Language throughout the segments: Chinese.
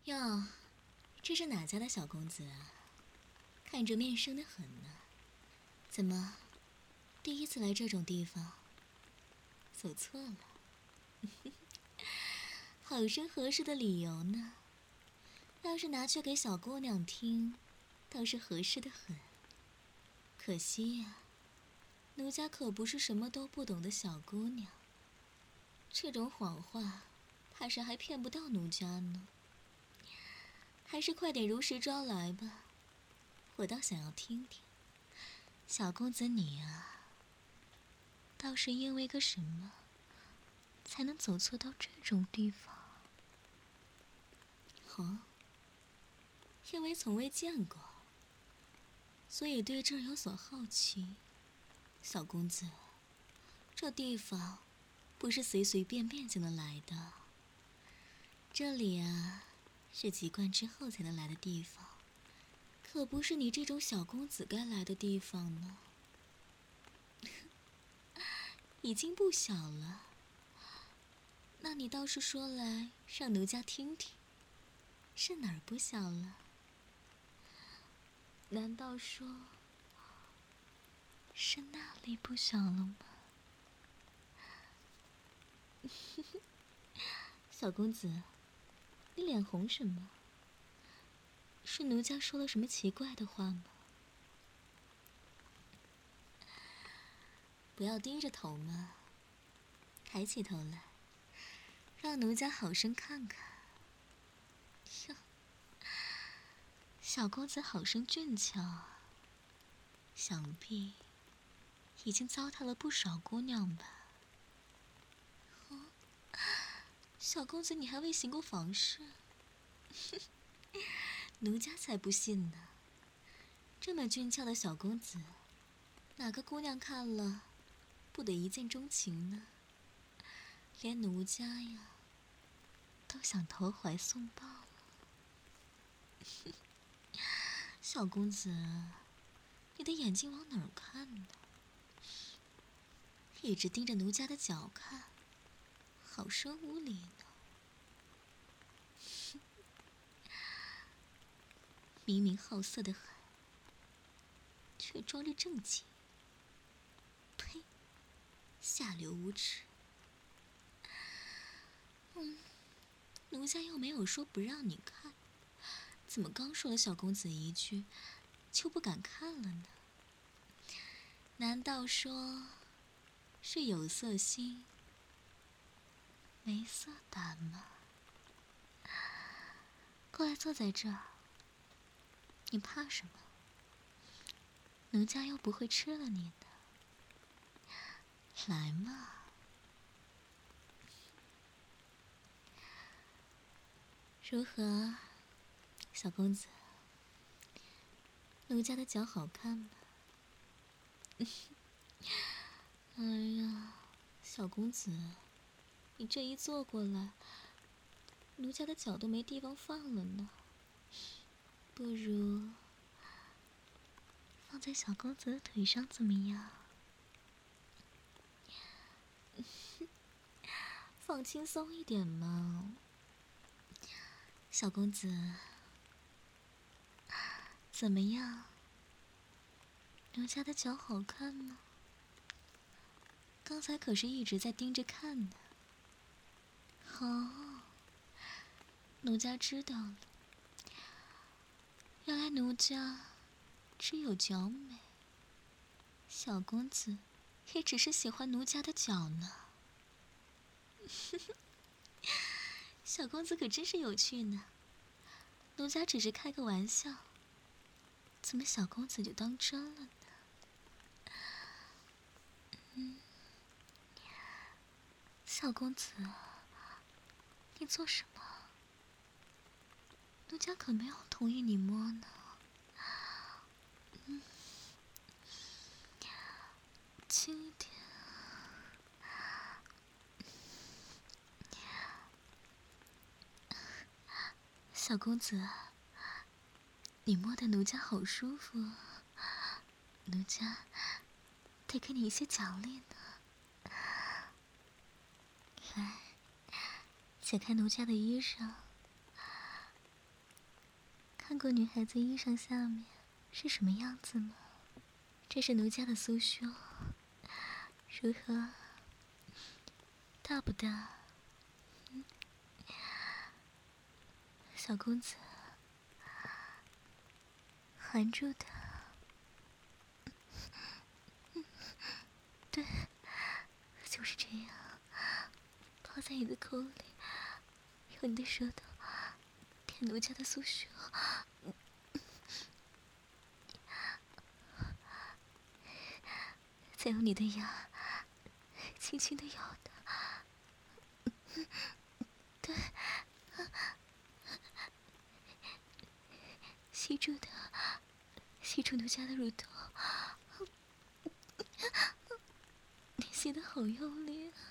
哟，这是哪家的小公子啊？看着面生得很呢。怎么，第一次来这种地方？走错了？好生合适的理由呢。要是拿去给小姑娘听，倒是合适的很。可惜呀，奴家可不是什么都不懂的小姑娘。这种谎话，怕是还骗不到奴家呢。还是快点如实招来吧，我倒想要听听，小公子你啊，倒是因为个什么，才能走错到这种地方？哦，因为从未见过，所以对这儿有所好奇。小公子，这地方不是随随便便就能来的，这里啊，是籍贯之后才能来的地方，可不是你这种小公子该来的地方呢。已经不小了，那你倒是说来让奴家听听，是哪儿不小了？难道说是那里不小了吗？小公子，你脸红什么？是奴家说了什么奇怪的话吗？不要低着头嘛，抬起头来，让奴家好生看看。哟，小公子好生俊俏啊，想必已经糟蹋了不少姑娘吧？哦，小公子你还未行过房事？奴家才不信呢！这么俊俏的小公子，哪个姑娘看了不得一见钟情呢？连奴家呀，都想投怀送抱了。小公子，你的眼睛往哪儿看呢？一直盯着奴家的脚看，好生无礼呢。明明好色的很，却装着正经。呸！下流无耻。奴家又没有说不让你看，怎么刚说了小公子一句，就不敢看了呢？难道说是有色心没色胆吗？过来坐在这儿，你怕什么？奴家又不会吃了你的。来嘛！如何，小公子？奴家的脚好看吗？哎呀，小公子，你这一坐过来，奴家的脚都没地方放了呢。不如放在小公子的腿上怎么样？放轻松一点嘛，小公子。怎么样？奴家的脚好看吗？刚才可是一直在盯着看的。哦，奴家知道了。原来奴家只有脚美，小公子也只是喜欢奴家的脚呢。小公子可真是有趣呢。奴家只是开个玩笑，怎么小公子就当真了呢？小公子，你做什么？奴家可没有同意你摸呢。轻一点。小公子，你摸得奴家好舒服，奴家得给你一些奖励呢。来，解开奴家的衣裳， 看过女孩子衣裳下面是什么样子吗？这是奴家的酥胸，如何？大不大？小公子，含住的。对，就是这样，泡在你的口里，用你的舌头舔奴家的酥胸，再用你的牙轻轻地咬它。对，吸住的，吸住奴家的乳头。你吸得好用力啊！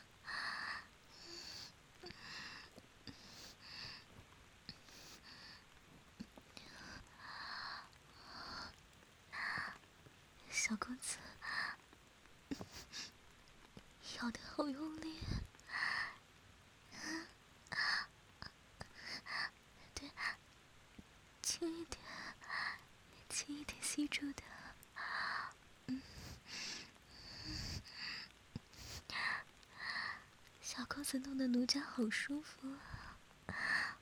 小公子，咬得好用力。对，轻一点，轻一点吸住的。小公子弄得奴家好舒服啊！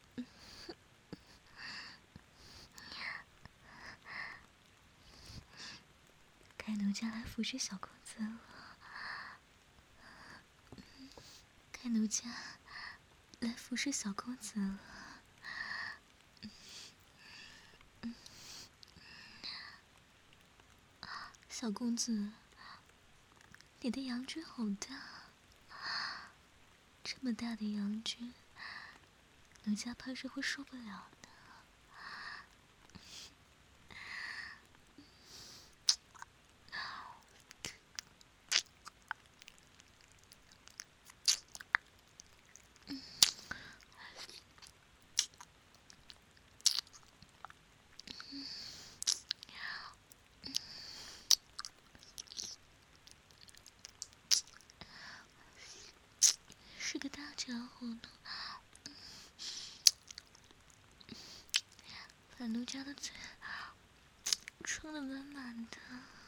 该奴家来服侍小公子了。该奴家来服侍小公子了。小公子，你的阳具好大，这么大的阳具，奴家怕是会受不了的。是个大家伙呢，把奴家的嘴撑得满满的。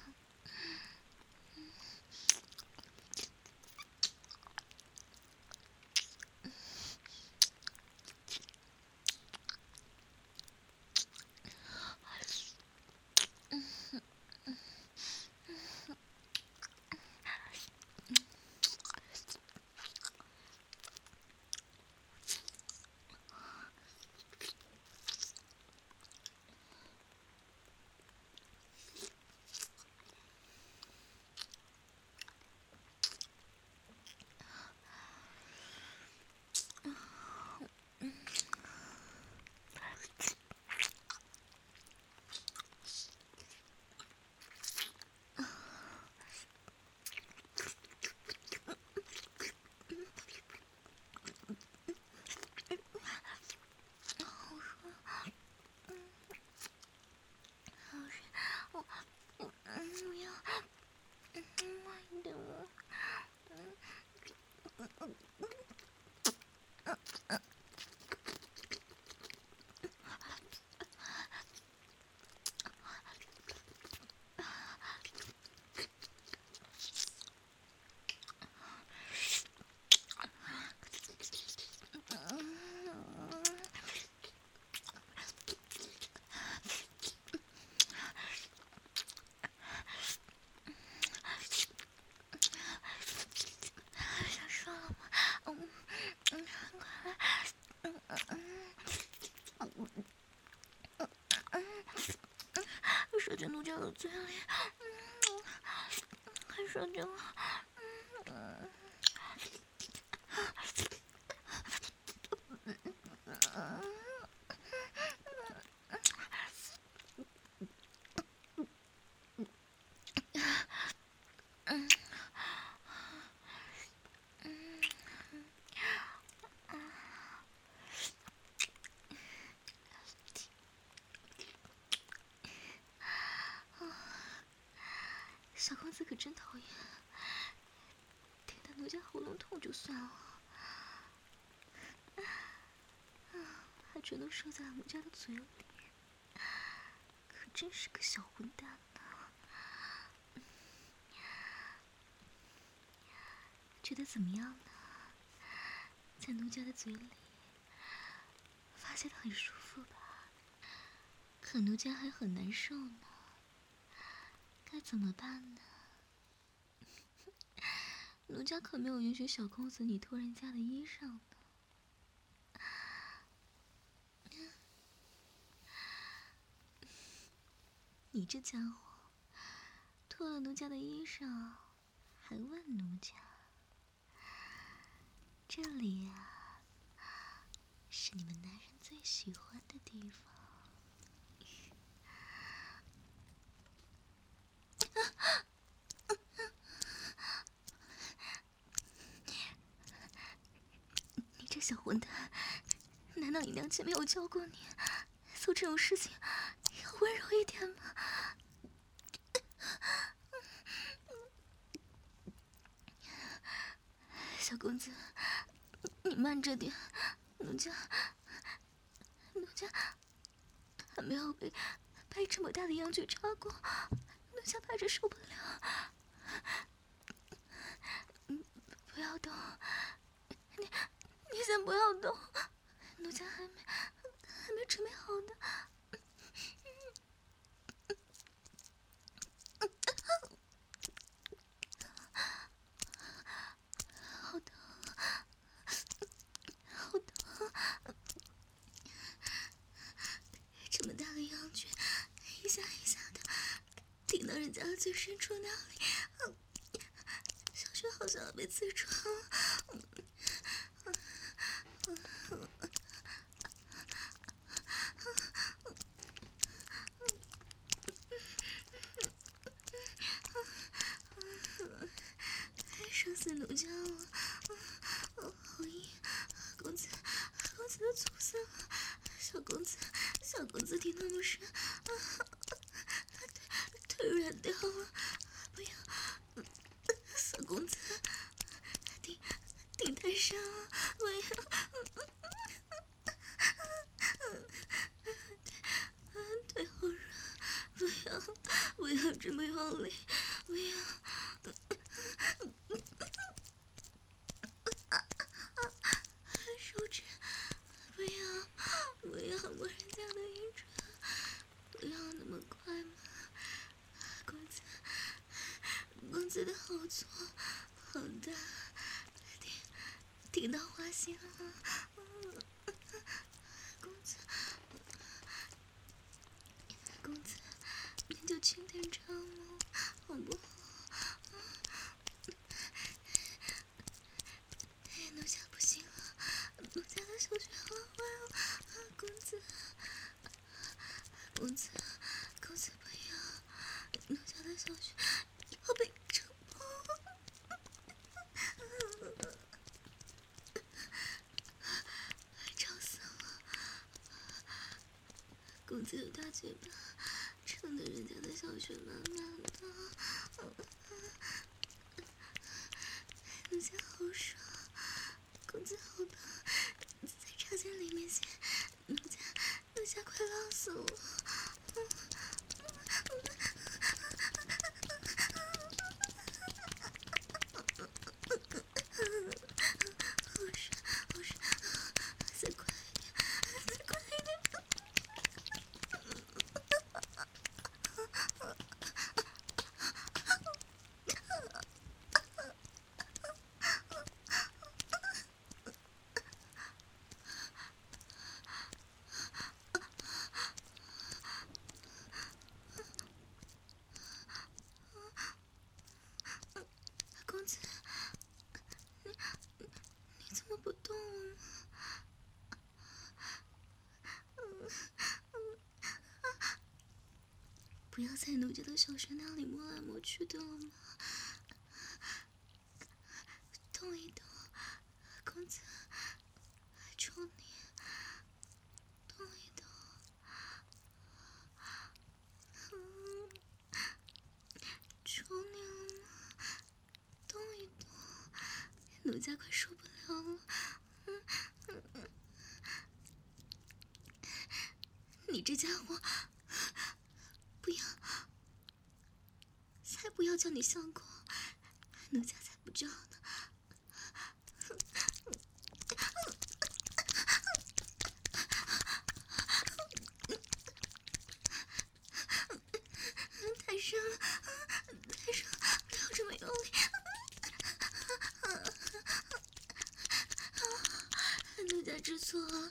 射进奴家的嘴里，还射进了。小公子可真讨厌，舔得奴家喉咙痛就算了，还全都射在了奴家的嘴里。 真是个小混蛋呢。觉得怎么样呢？在奴家的嘴里发泄的很舒服吧？可奴家还很难受呢，该怎么办呢？奴家可没有允许小公子你脱人家的衣裳呢。你这家伙脱了奴家的衣裳，还问奴家？这里啊，是你们男人最喜欢的地方。你这小混蛋，难道你娘亲没有教过你，做这种事情要温柔一点吗？小公子，你慢着点，奴家还没有被这么大的阳具插过，奴家怕是受不了。不要动，你先不要动，奴家还没准备好呢。好疼，好疼！这么大的阳具，一下一下的顶到人家的最深处那里，小穴好像要被刺穿了。伤死奴家了！好硬，公子的粗色，小公子顶那么深，腿软掉了，不要，小公子顶太深了，不要，腿好软，不要这么用力，不要。手指，不要摸人家的阴唇，不要那么快嘛！公子的好粗好大，顶到花心了。公子，你就轻点插嘛，好不好？奴家不行了，奴家的小穴好坏了，公子不要，奴家的小穴要被撑破，吵死了！公子有大嘴巴，撑得人家的小穴满满的，奴家好爽，公子好棒，再插进里面些，奴家快浪死了。好爽，再快一点！公子，你怎么不动了？不要在奴家的小穴那里摸来摸去的了吗？动一动，公子，求你，动一动。求你了吗？动一动，奴家快受不了了。你这家伙不要，才不要叫你相公，奴家才不叫呢。太深了，太深了，不要这么用力。奴家知错了，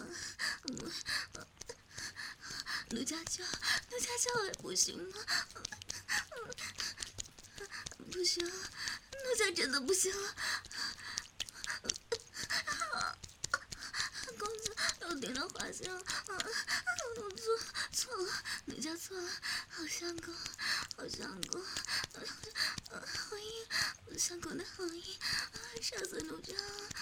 奴家叫也不行吗？不行，奴家真的不行了。公子又顶到花香了，我错了，奴家错了，好相公，好硬，相公的好硬，吓死奴家了。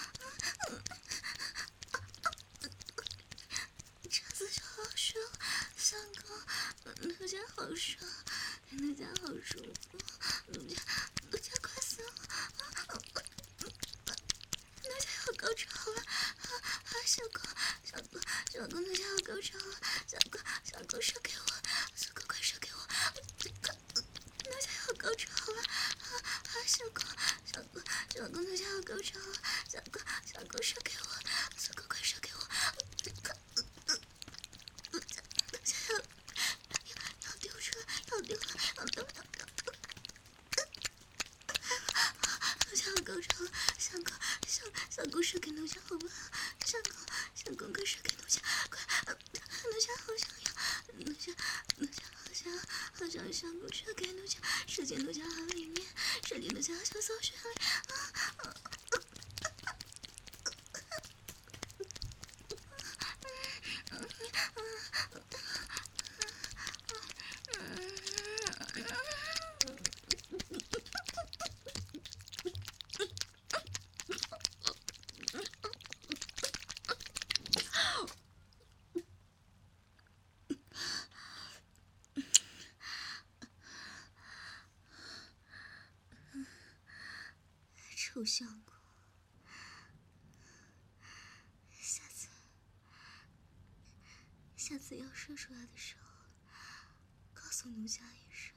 这次就好爽，相公，奴家好爽，奴家好舒服，奴家快死了，奴家要高潮了，小公，奴家要高潮了，小公射给我，小公快射给我，奴家要高潮了，小公，奴家要高潮了，小公射给我，小公快射给我。要丢出来，要丢了！奴家要高潮了，相公射给奴家好不好？相公快射给奴家，快！奴家好想要，奴家好想要相公射给奴家，射进奴家里面，射进奴家小骚穴里。臭相公，下次要射出来的时候，告诉奴家一声，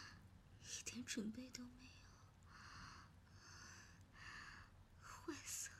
一点准备都没有，坏死了。